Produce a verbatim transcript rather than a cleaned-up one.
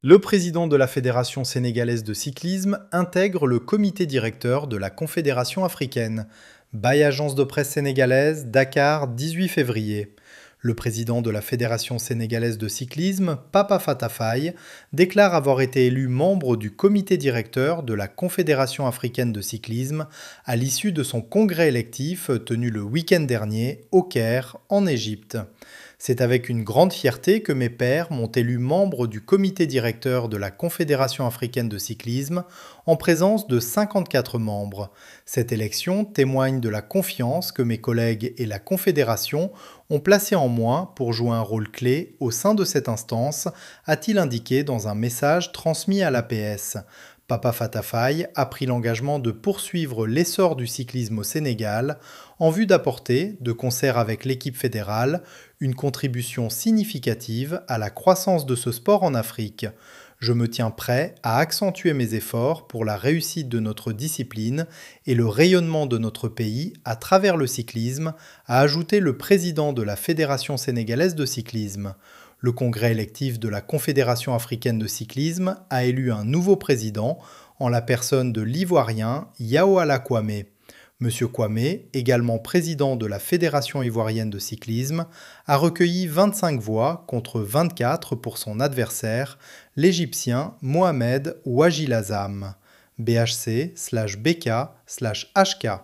Le président de la Fédération sénégalaise de cyclisme intègre le comité directeur de la Confédération africaine. Bail agence de presse sénégalaise, Dakar, dix-huit février. Le président de la Fédération sénégalaise de cyclisme, Papa Fata Faye, déclare avoir été élu membre du comité directeur de la Confédération africaine de cyclisme à l'issue de son congrès électif tenu le week-end dernier au Caire, en Égypte. C'est avec une grande fierté que mes pairs m'ont élu membre du comité directeur de la Confédération africaine de cyclisme en présence de cinquante-quatre membres. Cette élection témoigne de la confiance que mes collègues et la Confédération ont placée en moi pour jouer un rôle clé au sein de cette instance, a-t-il indiqué dans un message transmis à l'A P S. Papa Fata Faye a pris l'engagement de poursuivre l'essor du cyclisme au Sénégal en vue d'apporter, de concert avec l'équipe fédérale, une contribution significative à la croissance de ce sport en Afrique. Je me tiens prêt à accentuer mes efforts pour la réussite de notre discipline et le rayonnement de notre pays à travers le cyclisme, a ajouté le président de la Fédération sénégalaise de cyclisme. Le congrès électif de la Confédération africaine de cyclisme a élu un nouveau président en la personne de l'Ivoirien Yaouala Kwame. Monsieur Kwame, également président de la Fédération ivoirienne de cyclisme, a recueilli vingt-cinq voix contre vingt-quatre pour son adversaire, l'Égyptien Mohamed Ouagil Azam. B H C slash B K slash H K